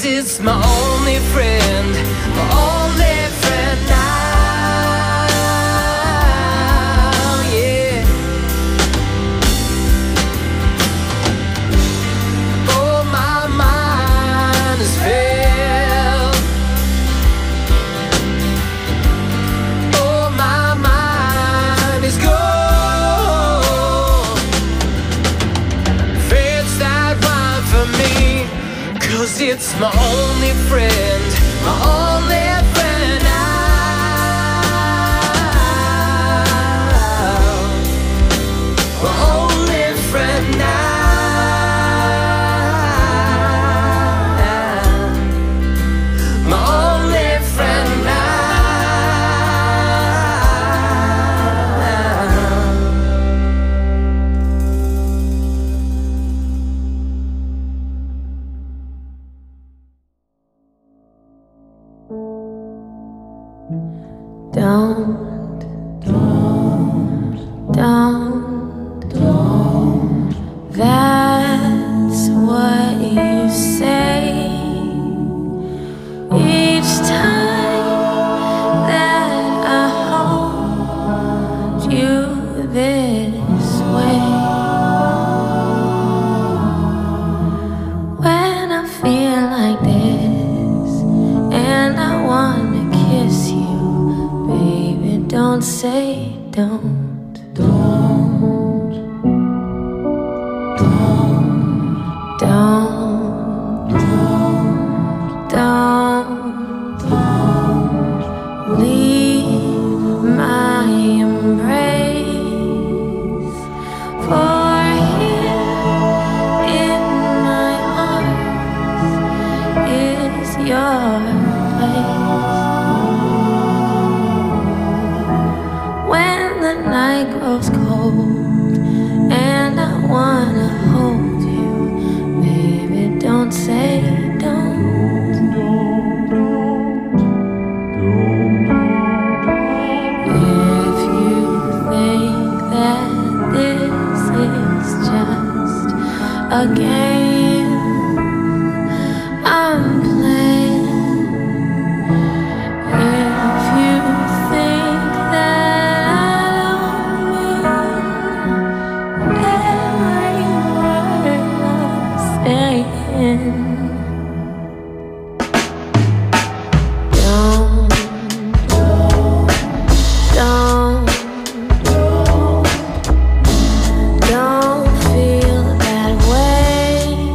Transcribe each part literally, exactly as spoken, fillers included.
it's my only friend, my only friend now, yeah. Oh, my mind is filled. Oh, my mind is gone. Fits that rhyme for me, 'cause it's my only friend, my only friend now, my only friend now, my only friend now. Don't, don't, don't, don't. That's what you say each time that I hold you this way. When I feel like this and I wanna kiss you, baby, don't say don't, don't, don't, don't, don't, don't leave my embrace, for here in my arms is your place. When the night grows cold and I wanna hold you, baby, don't say don't. If you think that this is just a game I'm playing, if you think that I don't mean every word I'm saying, don't, don't, don't feel that way.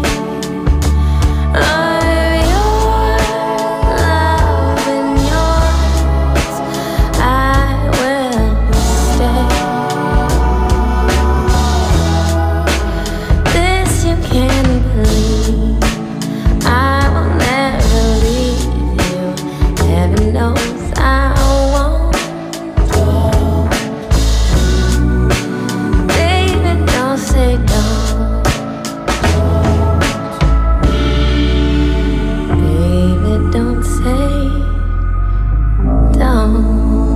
Of your love and yours, I will stay. This you can believe, I will never leave you. Heaven knows I won't. Baby, don't say don't. Baby, don't say don't.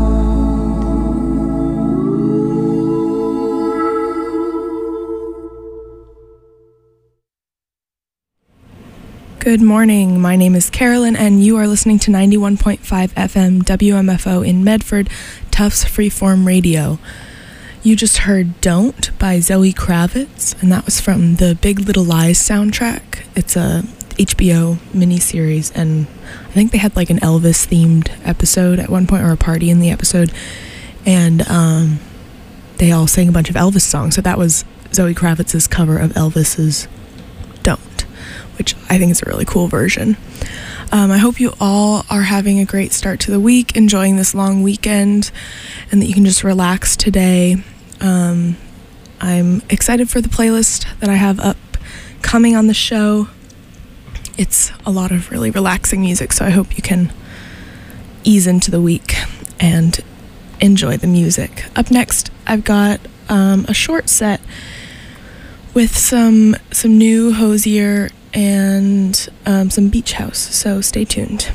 Good morning. My name is Carolyn, and you are listening to ninety-one point five F M W M F O in Medford, Tufts Freeform Radio. You just heard Don't by Zoe Kravitz, and that was from the Big Little Lies soundtrack. It's a H B O miniseries, and I think they had like an Elvis-themed episode at one point, or a party in the episode, and um, they all sang a bunch of Elvis songs. So that was Zoe Kravitz's cover of Elvis's Don't, which I think is a really cool version. Um, I hope you all are having a great start to the week, enjoying this long weekend, and that you can just relax today. Um, I'm excited for the playlist that I have up coming on the show. It's a lot of really relaxing music, so I hope you can ease into the week and enjoy the music. Up next, I've got um, a short set with some some new Hozier and um, some Beach House, so stay tuned.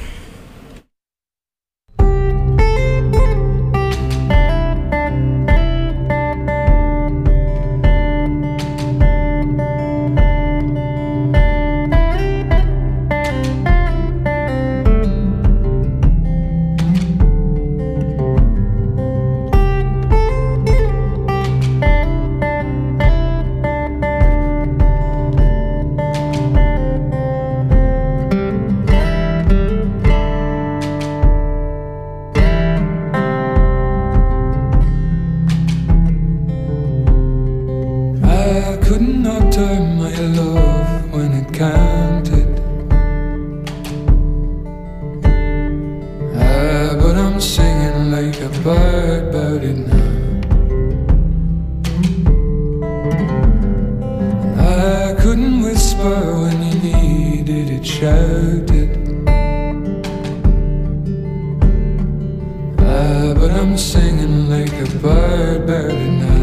I couldn't alter my love when it counted. Ah, but I'm singing like a bird about it now. I couldn't whisper when you needed it shouted. Ah, but I'm singing like a bird about it now.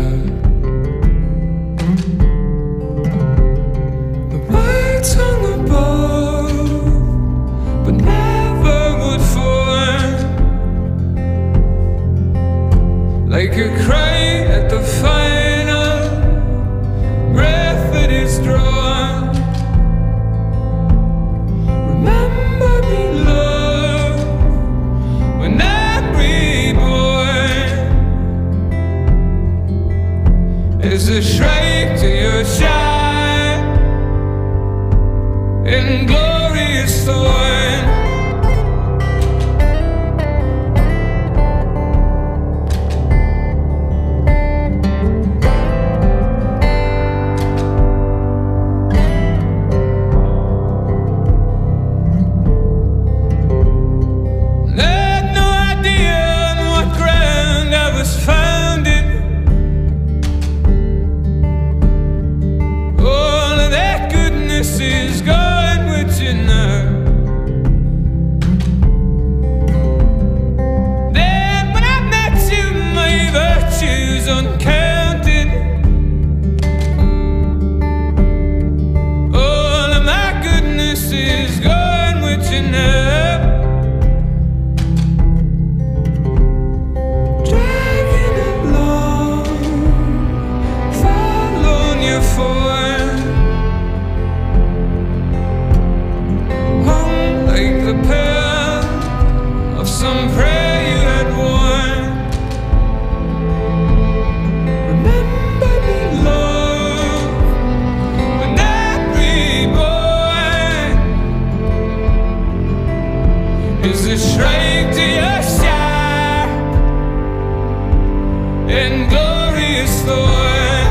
Hung above, but never would fall, like a cry at the final breath that is drawn. Remember me, love, when I'm reborn. Is a shrike to your shine in glorious thorn. Had no idea on what ground I was founded. All of that goodness is gone. Then when I met you, my virtues uncounted. All of my goodness is gone with you now. Dragging along, following your form, like the pearl of some prayer you had worn. Remember me, love, when I'm reborn. Is a shrike to your side and glorious thorn.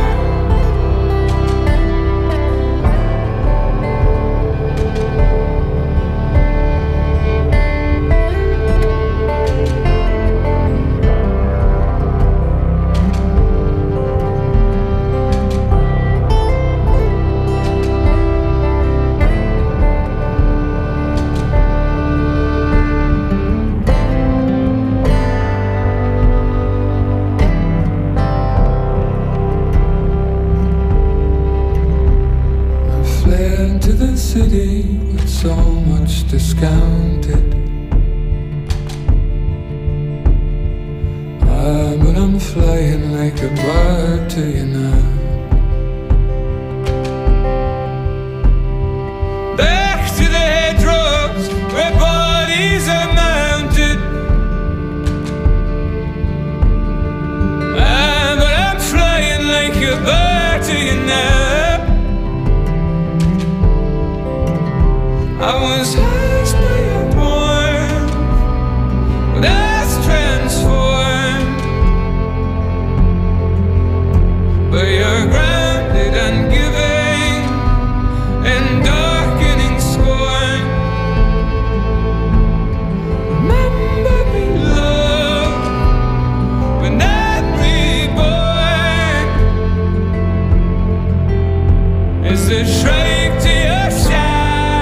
To the city with so much discounted. Ah, but I'm flying like a bird to you now. Back to the hedgerows where bodies are mounted. Ah, but I'm flying like a bird to you now. I was asked by your warmth, but that's transformed. But you're grounded and giving and darkening scorn. Remember me, love, when I'm reborn. Is the shrike to your shadow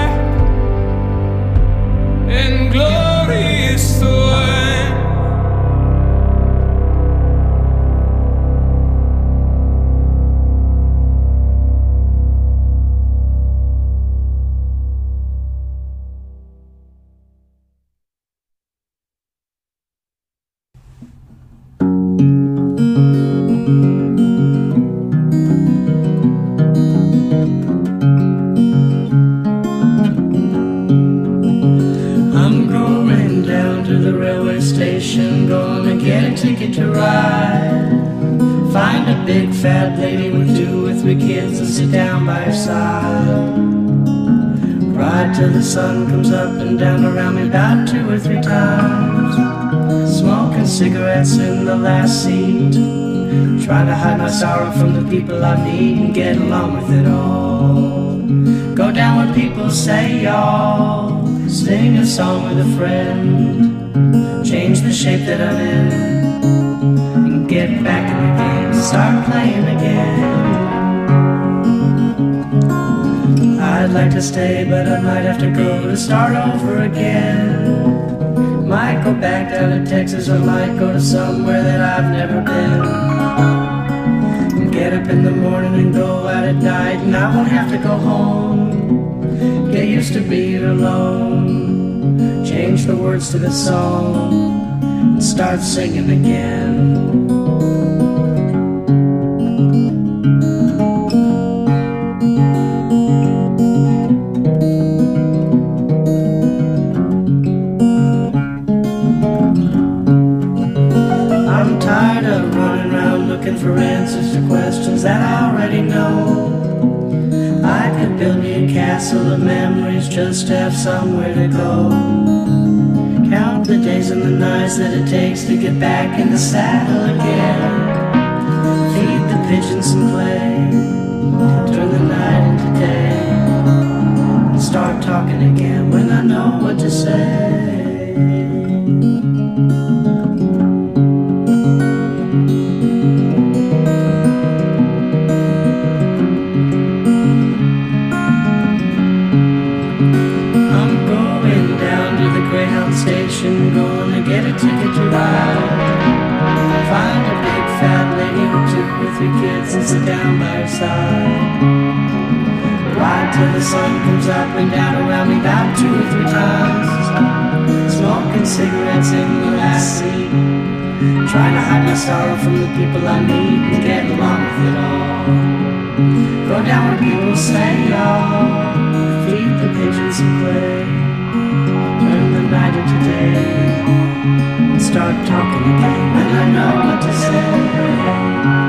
and glorious thorn. Ticket to ride. Find a big fat lady with two or three kids and sit down by her side. Ride till the sun comes up and down around me about two or three times. Smoking cigarettes in the last seat. Trying to hide my sorrow from the people I meet and get along with it all. Go down where people say y'all, sing a song with a friend, change the shape that I'm in, and get back in the game, start playing again. I'd like to stay, but I might have to go to start over again. Might go back down to Texas, or might go to somewhere that I've never been. And get up in the morning and go out at night, and I won't have to go home. Get used to being alone, change the words to the song, and start singing again. For answers to questions that I already know. I could build me a castle of memories just to have somewhere to go. Count the days and the nights that it takes to get back in the saddle again. Feed the pigeons some clay, turn the night into day, and start talking again when I know what to say. Gonna get a ticket to ride, find a big fat lady with two or three kids and sit down by her side. Ride till the sun comes up and down around me about two or three times, smoking cigarettes in the last seat, trying to hide my sorrow from the people I meet and get along with it all. Go down where people say y'all, feed the pigeons some clay, turn the night into day, and start talking again when I know what to say.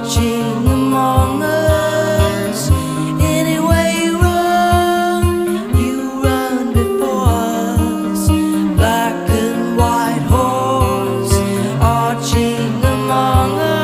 marching among us. Anyway you run, you run before us. Black and white horse arching among us.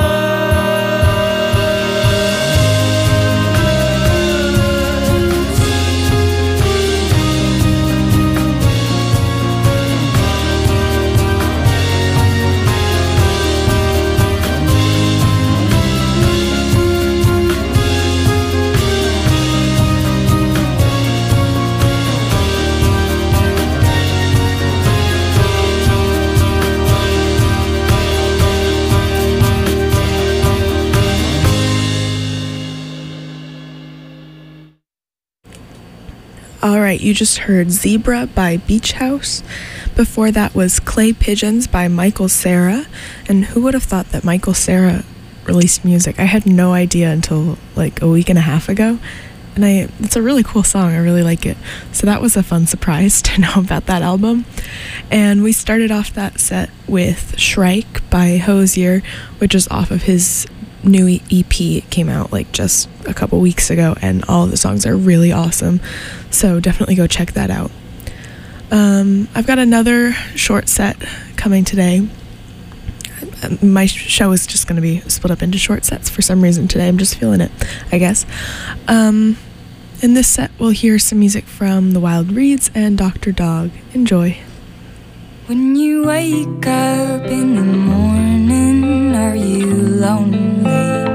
All right, you just heard Zebra by Beach House. Before that was Clay Pigeons by Michael Cera. And who would have thought that Michael Cera released music? I had no idea until like a week and a half ago. And I it's a really cool song. I really like it. So that was a fun surprise to know about that album. And we started off that set with Shrike by Hozier, which is off of his new E P. It came out like just a couple weeks ago, and all of the songs are really awesome. So definitely go check that out. Um, I've got another short set coming today. My show is just going to be split up into short sets for some reason today. I'm just feeling it, I guess. Um, in this set, we'll hear some music from The Wild Reeds and Doctor Dog. Enjoy. When you wake up in the morning, are you lonely?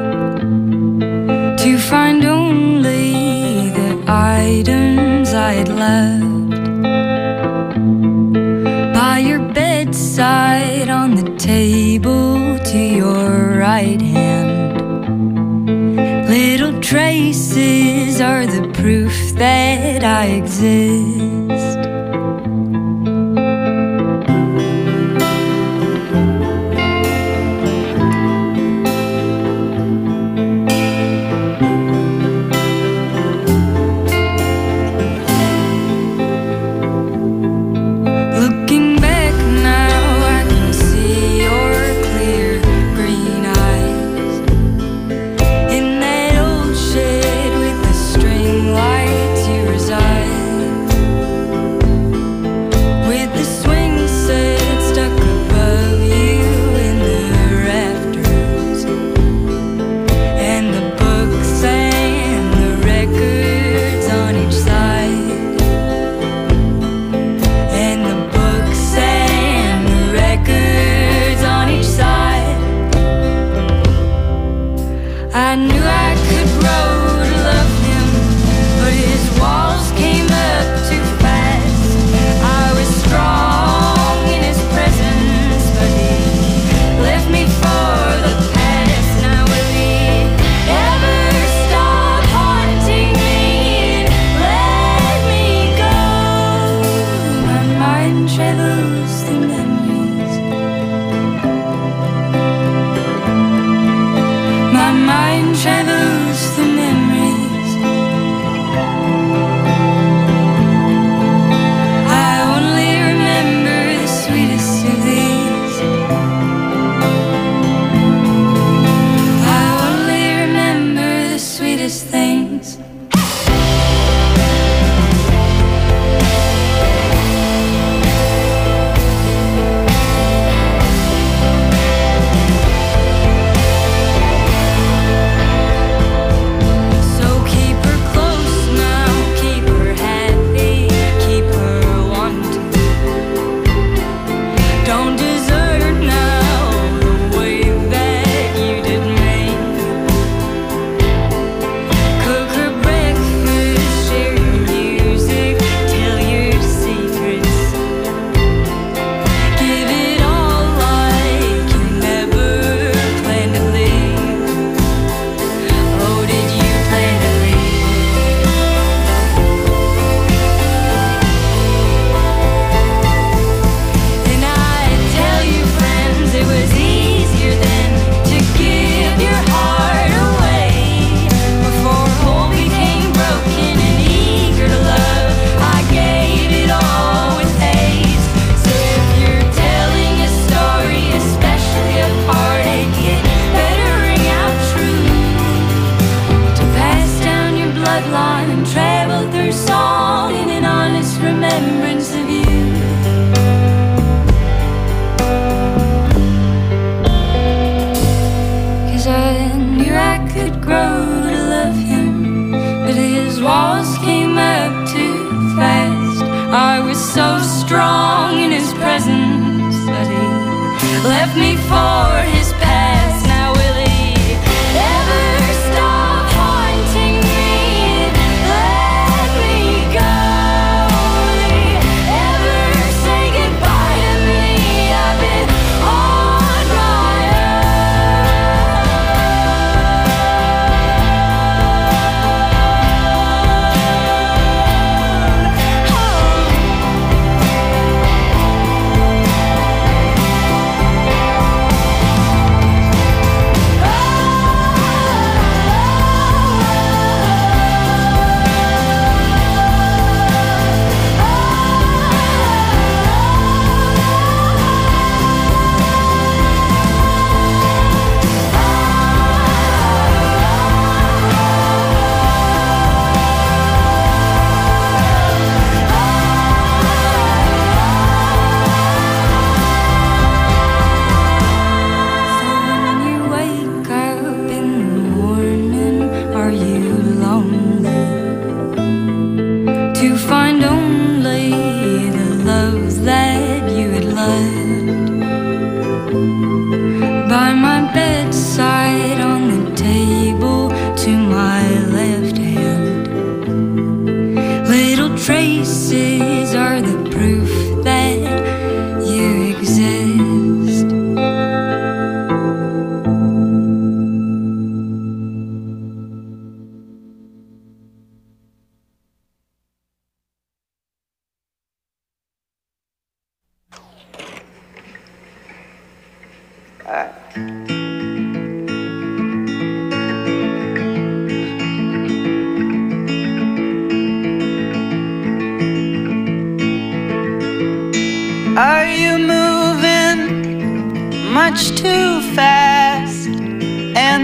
To find only the items I'd left by your bedside on the table to your right hand. Little traces are the proof that I exist.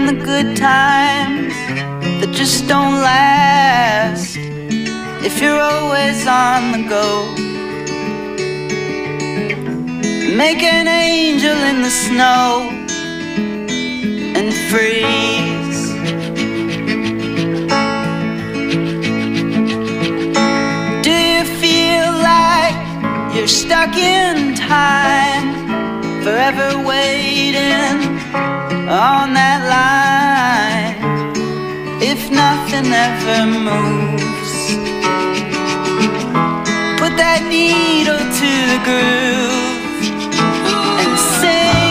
in the good times that just don't last if you're always on the go. Make an angel in the snow and freeze. Do you feel like you're stuck in time, forever waiting on that line? If nothing ever moves, put that needle to the groove and sing.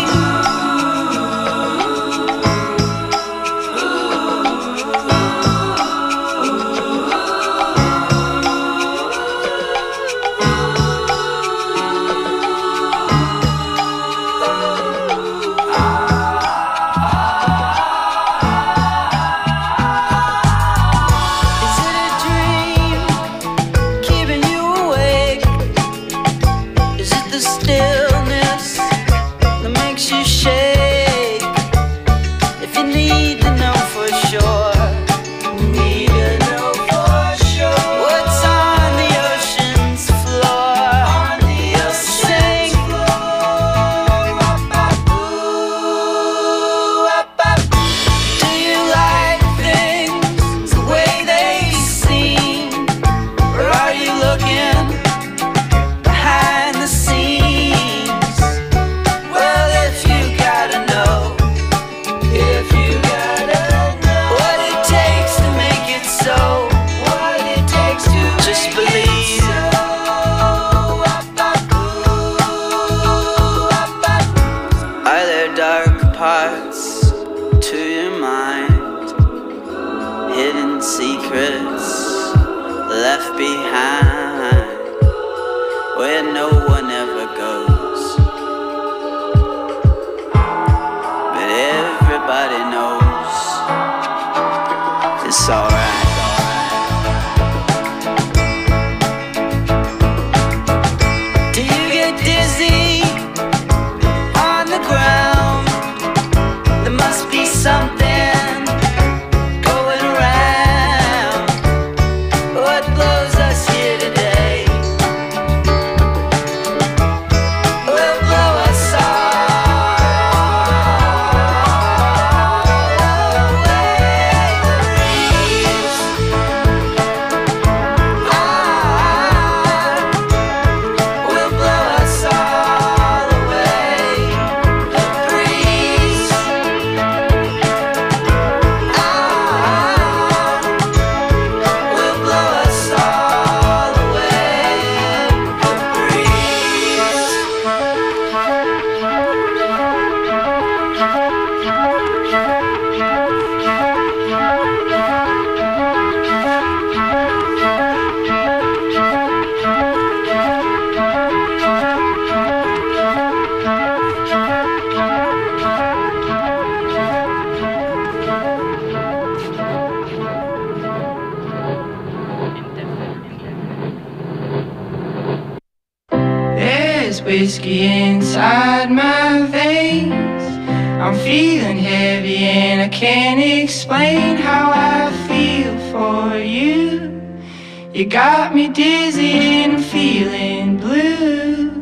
Whiskey inside my veins, I'm feeling heavy and I can't explain how I feel for you. You got me dizzy and I'm feeling blue.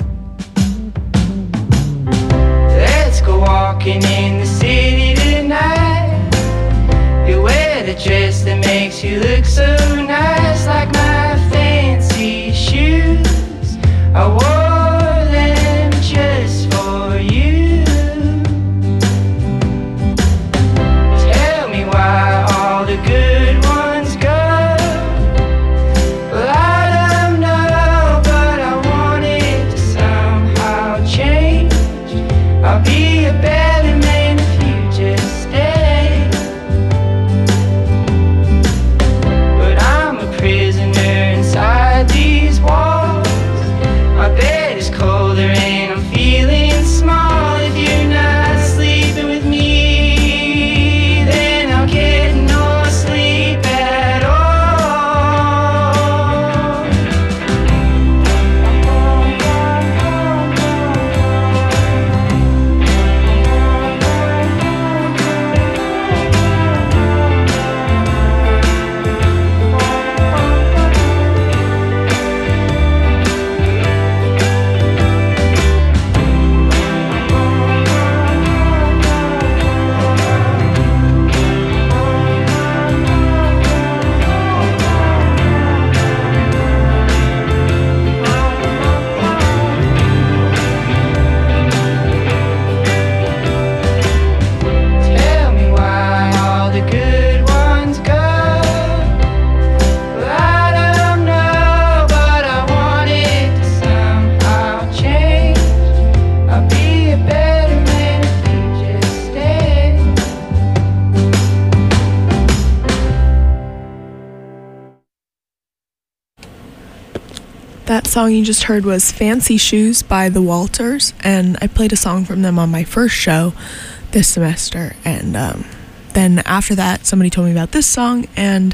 Let's go walking in the city tonight. You wear the dress that makes you look so nice, like my fancy shoes. I wore just for you. Tell me why all the good ones go. Well, I don't know, but I want it to somehow change. I'll be a better man if you just stay. But I'm a That song you just heard was Fancy Shoes by the Walters, and I played a song from them on my first show this semester, and um, then after that somebody told me about this song, and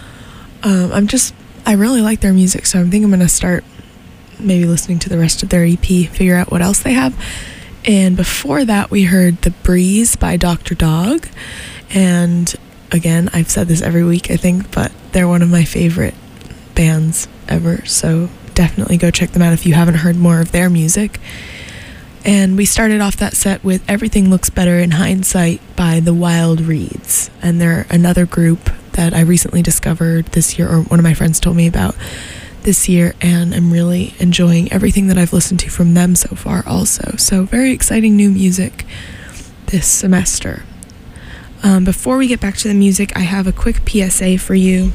um, I'm just, I really like their music, so I think I'm going to start maybe listening to the rest of their E P, figure out what else they have. And before that we heard The Breeze by Doctor Dog, and again, I've said this every week I think, but they're one of my favorite bands ever, so definitely go check them out if you haven't heard more of their music. And we started off that set with Everything Looks Better in Hindsight by The Wild Reeds, and they're another group that I recently discovered this year, or one of my friends told me about this year, and I'm really enjoying everything that I've listened to from them so far also. So very exciting new music this semester. Um, before we get back to the music, I have a quick P S A for you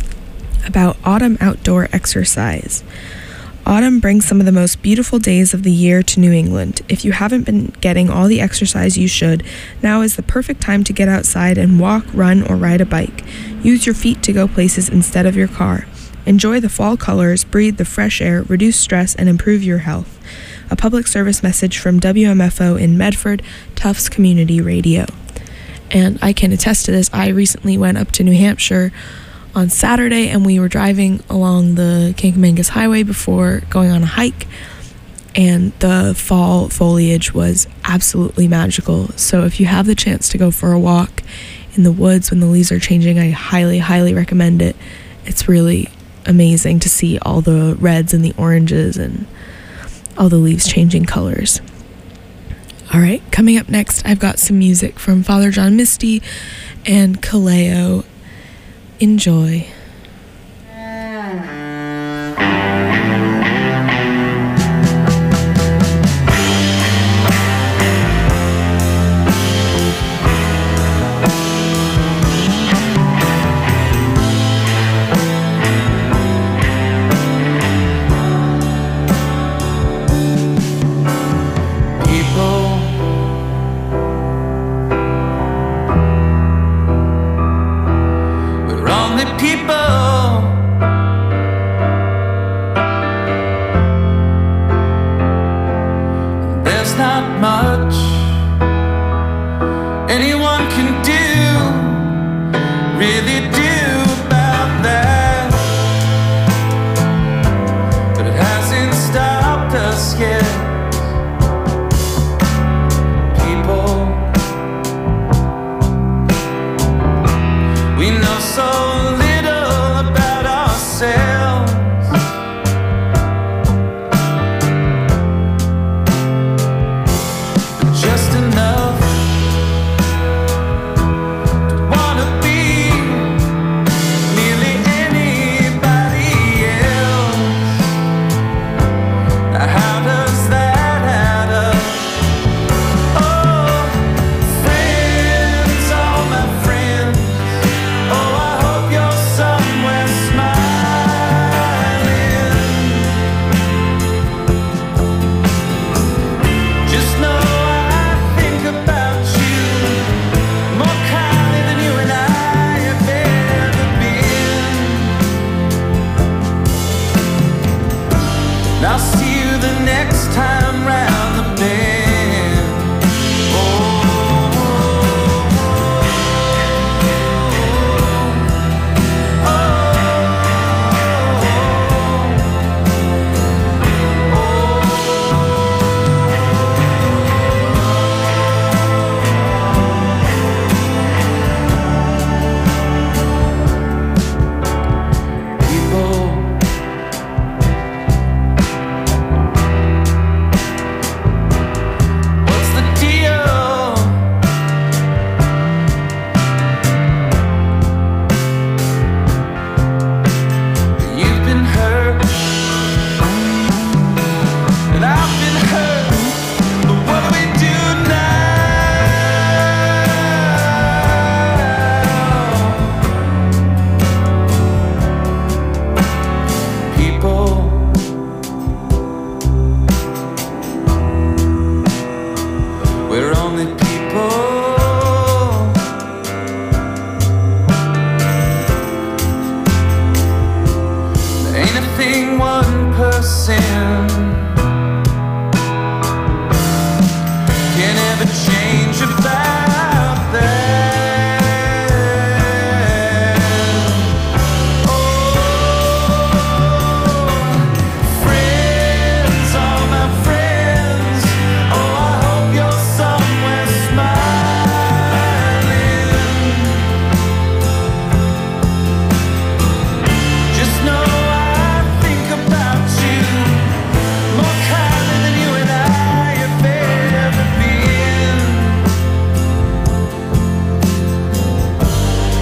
about autumn outdoor exercise. Autumn brings some of the most beautiful days of the year to New England. If you haven't been getting all the exercise you should, now is the perfect time to get outside and walk, run, or ride a bike. Use your feet to go places instead of your car. Enjoy the fall colors, breathe the fresh air, reduce stress, and improve your health. A public service message from W M F O in Medford, Tufts Community Radio. And I can attest to this. I recently went up to New Hampshire on Saturday, and we were driving along the Kankamangas Highway before going on a hike, and the fall foliage was absolutely magical. So if you have the chance to go for a walk in the woods when the leaves are changing, I highly, highly recommend it. It's really amazing to see all the reds and the oranges and all the leaves changing colors. All right, coming up next, I've got some music from Father John Misty and Kaleo. Enjoy. You're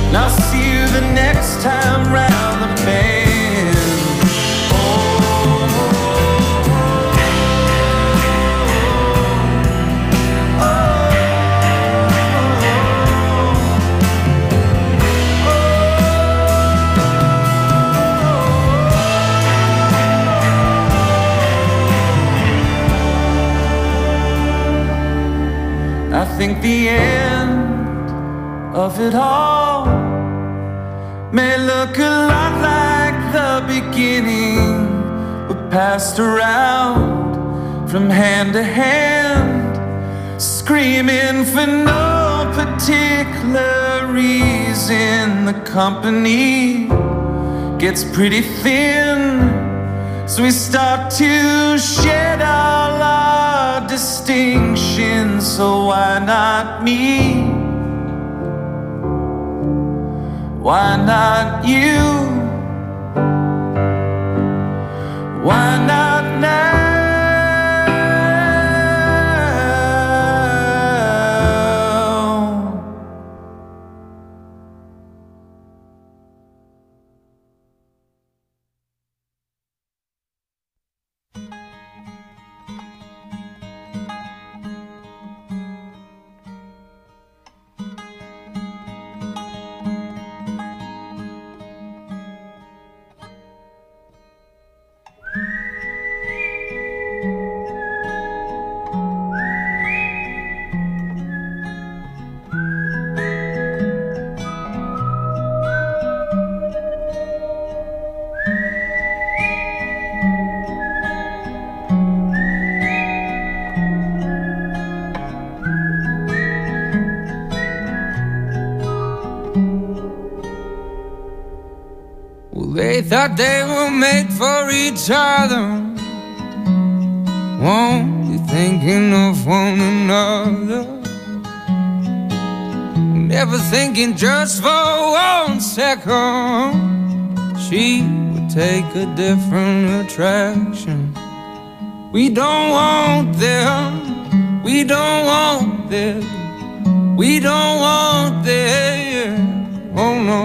And I'll see you the next time round the bend. I think the end of it all may look a lot like the beginning. We're passed around from hand to hand, screaming for no particular reason. The company gets pretty thin, so we start to shed all our distinctions. So why not me? Why not you? Why not now? They thought they were made for each other, won't be thinking of one another, never thinking just for one second she would take a different attraction. We don't want them, we don't want them, we don't want them, oh no.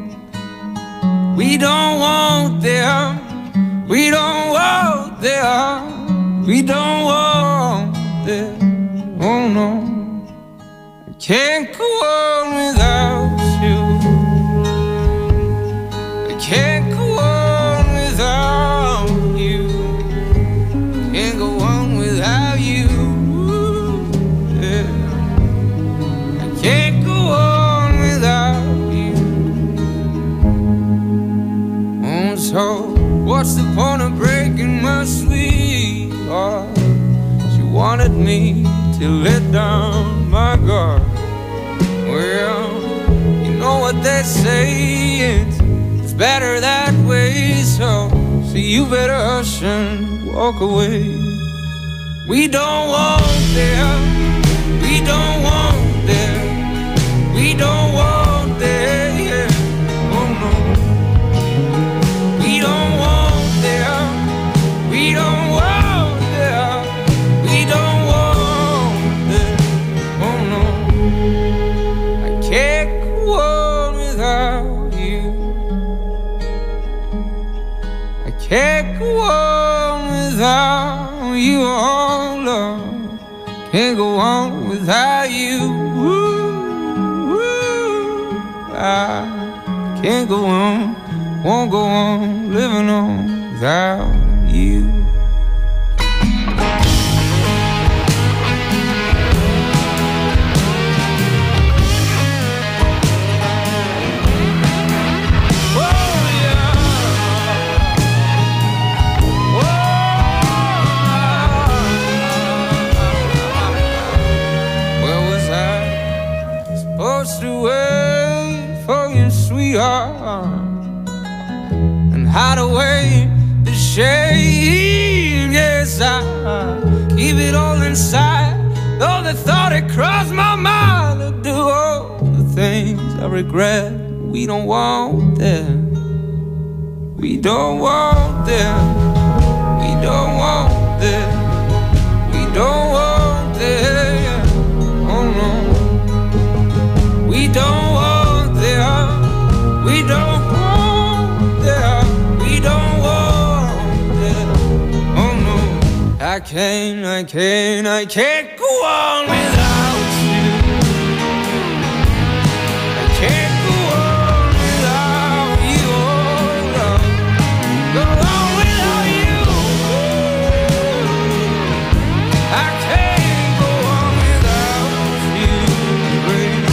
We don't want them, we don't want them, we don't want them, oh no. I can't go on without you, I can't go on without you, can't go on without you, yeah. I can't go on without you. So what's the point of breaking my sweetheart? She wanted me to let down my guard. Well, you know what they say, it's, it's better that way. So, so you better hush and walk away. We don't want them, we don't want them, we don't want them, yeah. Oh no. We don't want them, we don't want them, we don't want them, oh no. I can't go on without you, I can't go on without you, oh Lord. Can't go on without you, ooh, ooh. I can't go on, won't go on living on without you. Hide away the shame, yes, I keep it all inside. Though the thought it crossed my mind to do all the things I regret. We don't want them, we don't want them, we don't want them, we don't want them, oh no. We don't want them, I can't, I can't, I can't go on without you. I can't go on without you, oh love. Go on without you. I can't go on without you, baby.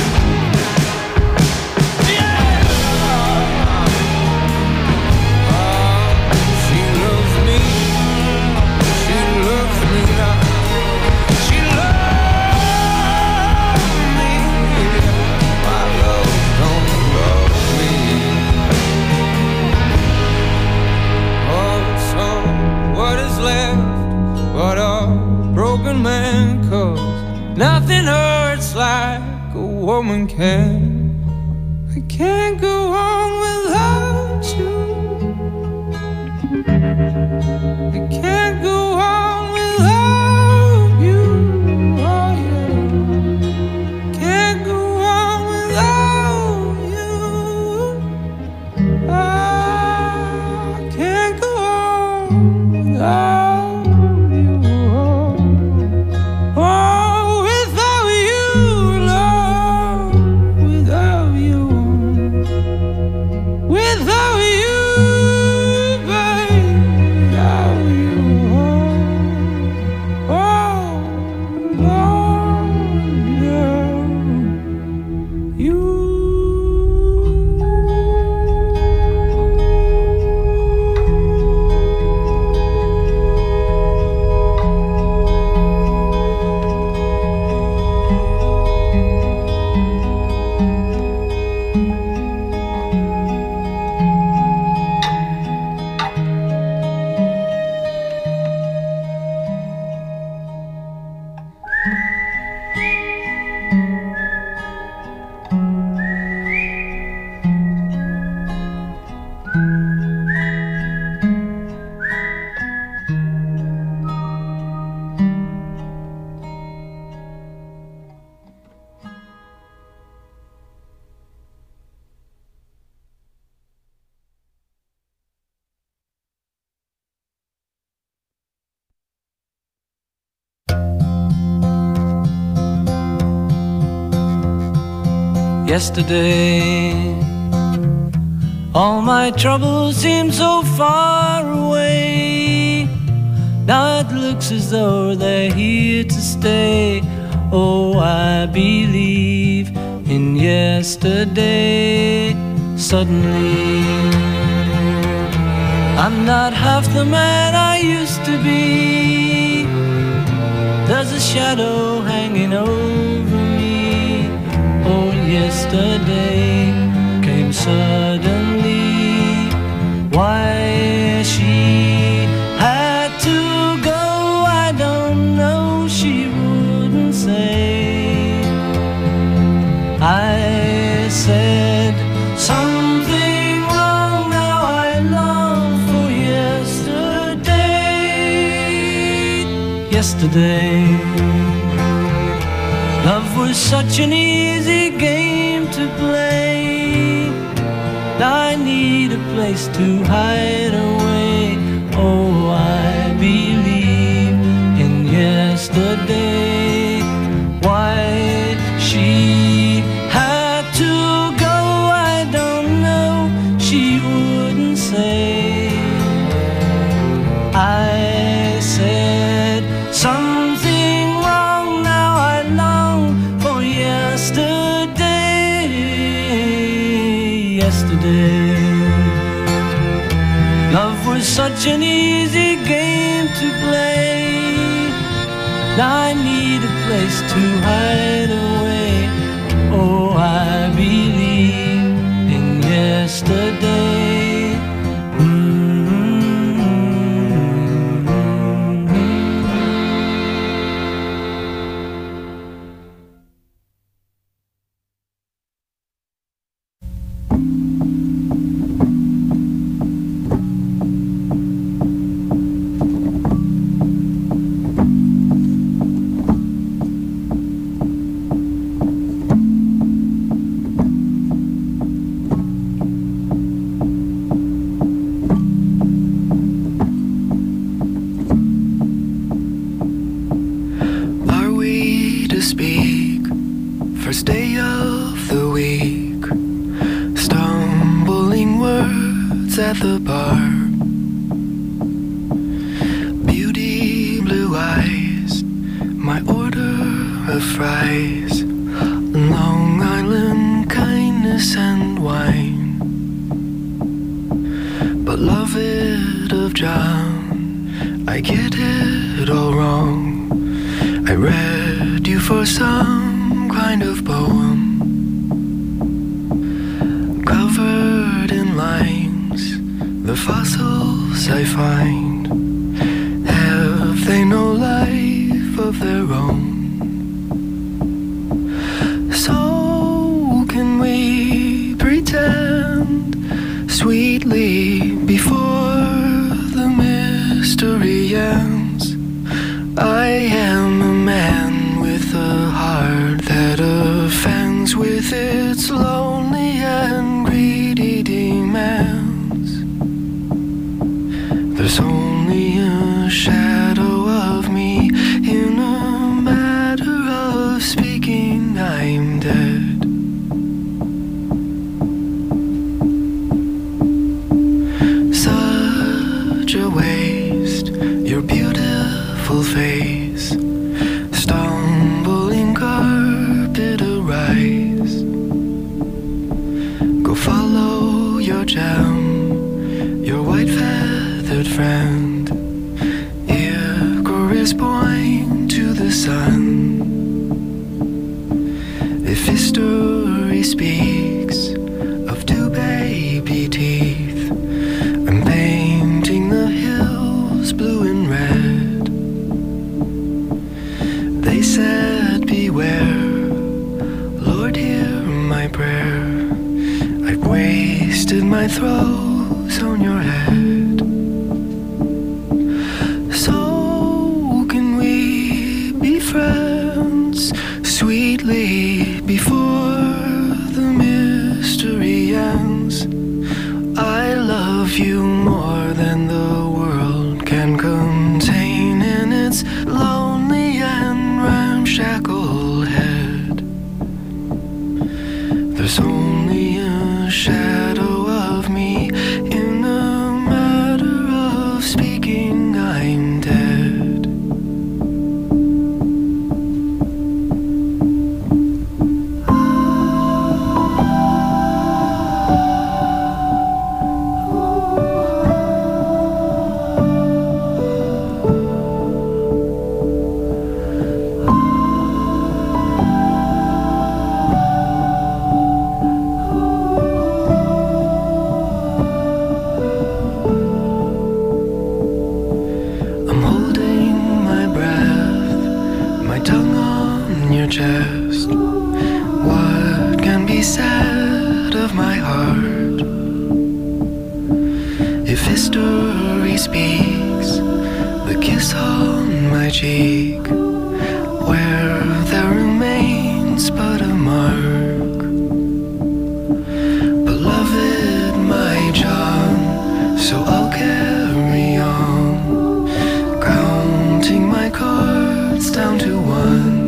Yeah. Oh, she loves me. She loves me now. She loves me. My love don't love me. Oh, so what is left but a broken man? 'Cause nothing hurts like a woman can. I can't go on without you. I can't go on without you. Oh yeah. Can't go on without you. I can't go on without you. Oh, without you, Lord, without you, without you, babe, without you. Oh, Lord, yeah, you. Yesterday, all my troubles seem so far away. Now it looks as though they're here to stay. Oh, I believe in yesterday. Suddenly, I'm not half the man I used to be. There's a shadow hanging over me. Oh, yesterday came suddenly. Why she had to go, I don't know, she wouldn't say. I said something wrong, now I long for yesterday. Yesterday, love was such an easy game to play. Now I need a place to hide away. Oh, I believe in yesterday. Why she had to go, I don't know, she wouldn't say. I said something wrong, now I long for yesterday. Yesterday, love was such an easy game to play. Now I need a place to hide away. Oh, I believe in yesterday. waits at the bar. Beauty, blue eyes, my order of fries, Long Island kindness and wine. But love it of John, I get it all wrong. I read you for some kind of poem, covered in lines, the fossils I find, have they no life of their own? So can we pretend sweetly before the mystery ends? I am a man with a heart that offends with its lonely and greedy demands. There's only a shadow of me in a matter of speaking, I'm dead. Such a waste, your beautiful face, stumbling carpet arise. Go follow your gem, your white feathered friend. Icarus point to the sun. If history speaks of two baby teeth, I'm painting the hills blue and red. They said beware, Lord hear my prayer. I've wasted my throws on your head. So can we be friends sweetly before the mystery ends? I love you more than the world can contain in its lonely and ramshackle head. There's only a shadow of me in a matter of speaking, I'm dead. I'm holding my breath, my tongue on your chest. What can be said of my heart? If history speaks, the kiss on my cheek, where there remains but a mark. Beloved, my John, so I'll carry on, counting my cards down to one.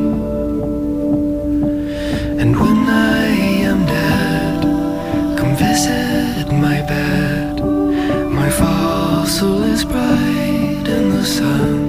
And when I am dead, come visit my bed. My fossil is bright in the sun.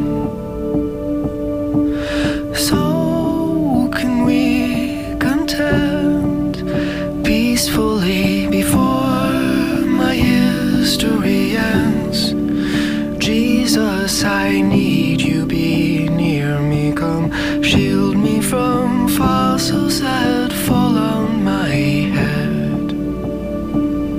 So can we contend peacefully before my history ends? Jesus, I need you, be near me, come shield me from fossils that fall on my head.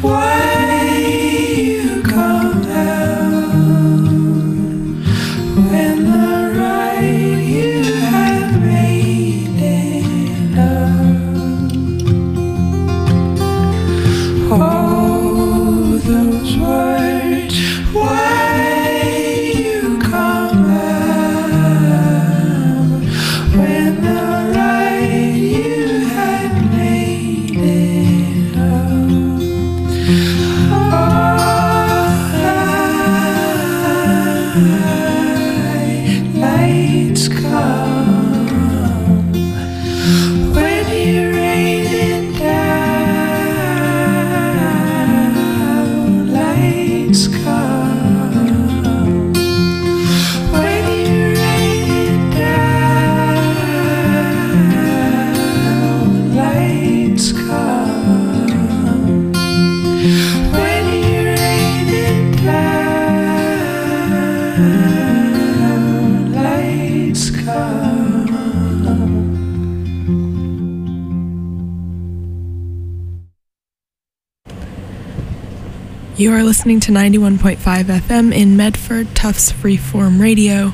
You are listening to ninety-one point five F M in Medford, Tufts Freeform Radio.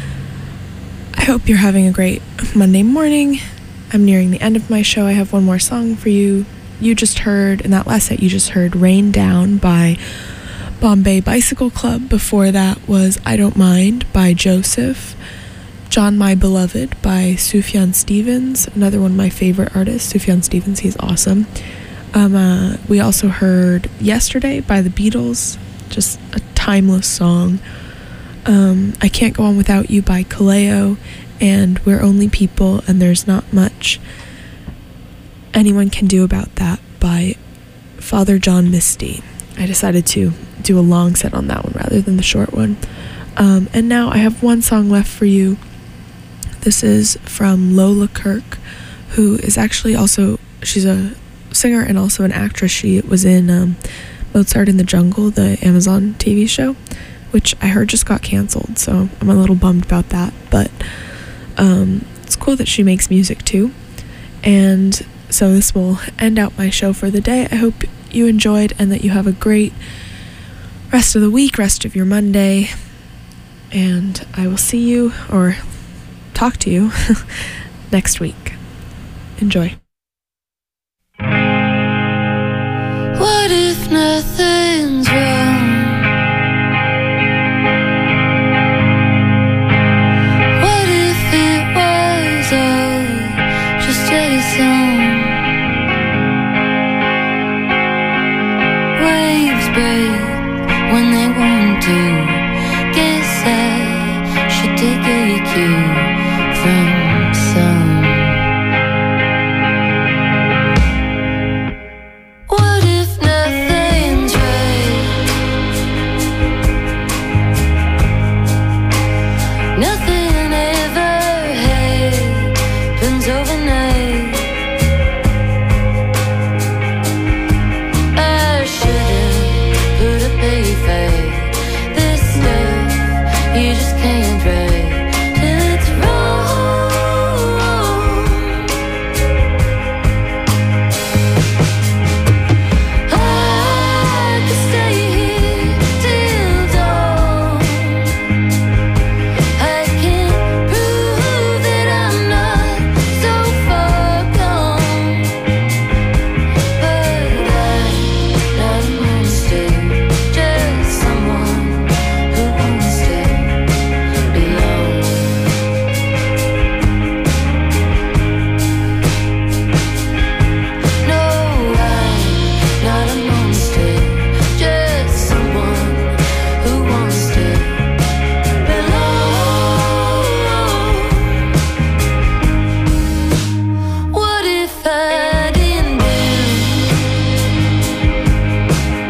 I hope you're having a great Monday morning. I'm nearing the end of my show. I have one more song for you. You just heard, in that last set, you just heard Rain Down by Bombay Bicycle Club. Before that was I Don't Mind by Joseph. John My Beloved by Sufjan Stevens, another one of my favorite artists. Sufjan Stevens, he's awesome. Um, uh, we also heard Yesterday by the Beatles, just a timeless song. Um, I Can't Go On Without You by Kaleo, and We're Only People and There's Not Much Anyone Can Do About That by Father John Misty. I decided to do a long set on that one rather than the short one. Um, and now I have one song left for you. This is from Lola Kirk, who is actually also, she's a singer and also an actress. She was in um, Mozart in the Jungle, the Amazon T V show, which I heard just got canceled, so I'm a little bummed about that, but um, it's cool that she makes music too. And so this will end out my show for the day. I hope you enjoyed and that you have a great rest of the week, rest of your Monday, and I will see you, or talk to you, next week. Enjoy. What if nothing's wrong? What if it was all just a song? Waves break when they want to. Guess I should take a cue from